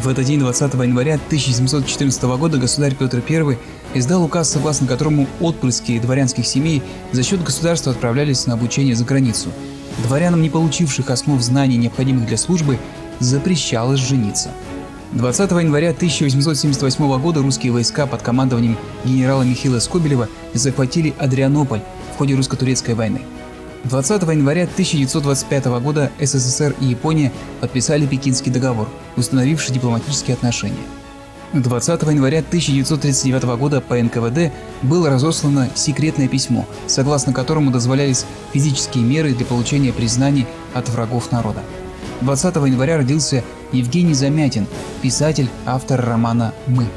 В этот день, 20 января 1714 года, государь Петр I издал указ, согласно которому отпрыски дворянских семей за счет государства отправлялись на обучение за границу. Дворянам, не получивших основ знаний, необходимых для службы, запрещалось жениться. 20 января 1878 года русские войска под командованием генерала Михаила Скобелева захватили Адрианополь в ходе русско-турецкой войны. 20 января 1925 года СССР и Япония подписали Пекинский договор, установивший дипломатические отношения. 20 января 1939 года по НКВД было разослано секретное письмо, согласно которому дозволялись физические меры для получения признаний от врагов народа. 20 января родился Евгений Замятин, писатель, автор романа «Мы».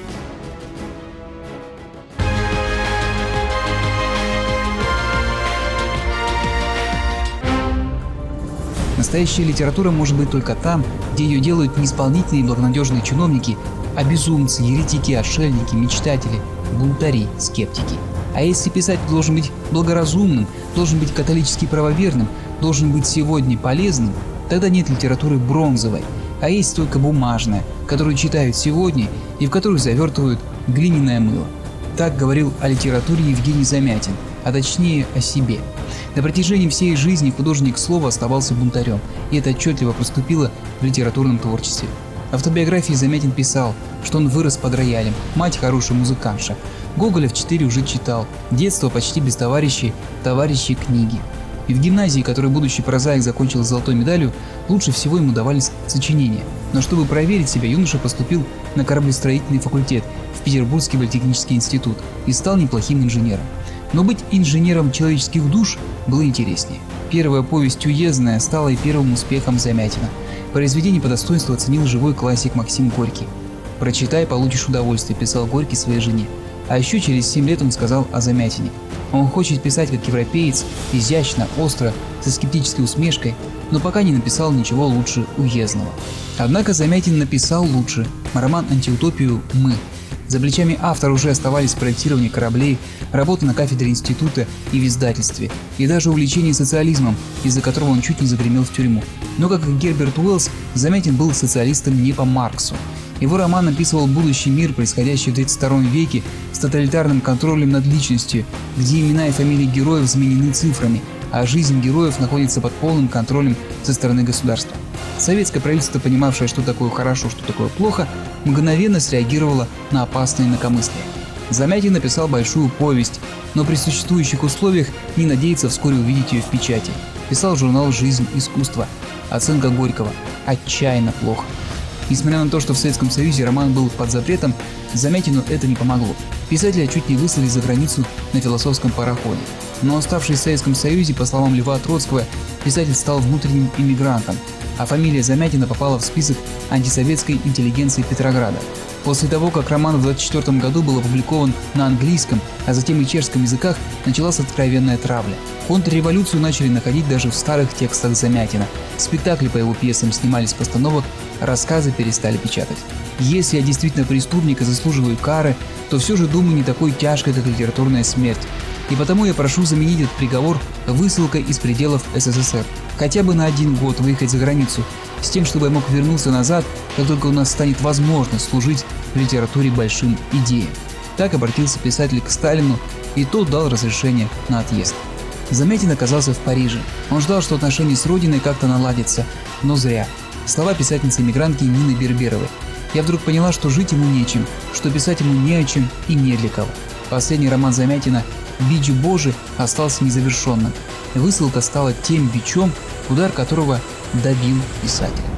Настоящая литература может быть только там, где ее делают не исполнительные и благонадежные чиновники, а безумцы, еретики, отшельники, мечтатели, бунтари, скептики. А если писатель должен быть благоразумным, должен быть католически правоверным, должен быть сегодня полезным, тогда нет литературы бронзовой, а есть только бумажная, которую читают сегодня и в которую завертывают глиняное мыло. Так говорил о литературе Евгений Замятин, а точнее о себе. На протяжении всей жизни художник слова оставался бунтарем, и это отчетливо проступило в литературном творчестве. В автобиографии Замятин писал, что он вырос под роялем, мать хорошая музыкантша, Гоголя в 4 уже читал, детство почти без товарищей, товарищи книги. И в гимназии, которую будущий прозаик закончил с золотой медалью, лучше всего ему давались сочинения. Но чтобы проверить себя, юноша поступил на кораблестроительный факультет в Петербургский политехнический институт и стал неплохим инженером. Но быть инженером человеческих душ было интереснее. Первая повесть «Уездная» стала и первым успехом Замятина. Произведение по достоинству оценил живой классик Максим Горький. «Прочитай, получишь удовольствие», – писал Горький своей жене. А еще через 7 лет он сказал о Замятине. Он хочет писать как европеец, изящно, остро, со скептической усмешкой, но пока не написал ничего лучше «Уездного». Однако Замятин написал лучше роман «Антиутопию. Мы». За плечами автора уже оставались проектирование кораблей, работа на кафедре института и в издательстве, и даже увлечение социализмом, из-за которого он чуть не загремел в тюрьму. Но, как и Герберт Уэллс, Замятин был социалистом не по Марксу. Его роман описывал будущий мир, происходящий в 32 веке, с тоталитарным контролем над личностью, где имена и фамилии героев заменены цифрами, а жизнь героев находится под полным контролем со стороны государства. Советское правительство, понимавшее, что такое хорошо, что такое плохо, мгновенно среагировало на опасное инакомыслие. Замятин написал большую повесть, но при существующих условиях не надеется вскоре увидеть ее в печати. Писал журнал «Жизнь. Искусство». Оценка Горького – отчаянно плохо. Несмотря на то, что в Советском Союзе роман был под запретом, Замятину это не помогло. Писателя чуть не выслали за границу на философском пароходе. Но оставшись в Советском Союзе, по словам Льва Троцкого, писатель стал внутренним иммигрантом, а фамилия Замятина попала в список антисоветской интеллигенции Петрограда. После того, как роман в 1924 году был опубликован на английском, а затем и чешском языках, началась откровенная травля. Контрреволюцию начали находить даже в старых текстах Замятина. Спектакли по его пьесам снимались с постановок, рассказы перестали печатать. Если я действительно преступник и заслуживаю кары, то все же, думаю, не такой тяжкой, как литературная смерть. И потому я прошу заменить этот приговор высылкой из пределов СССР. Хотя бы на 1 год выехать за границу, с тем, чтобы я мог вернуться назад, как только у нас станет возможность служить в литературе большим идеям. Так обратился писатель к Сталину, и тот дал разрешение на отъезд. Замятин оказался в Париже. Он ждал, что отношения с родиной как-то наладятся, но зря. Слова писательницы-эмигрантки Нины Берберовой. Я вдруг поняла, что жить ему нечем, что писать ему не о чем и не для кого. Последний роман Замятина «Бич Божий» остался незавершенным. Высылка стала тем бичом, удар которого добил писателя.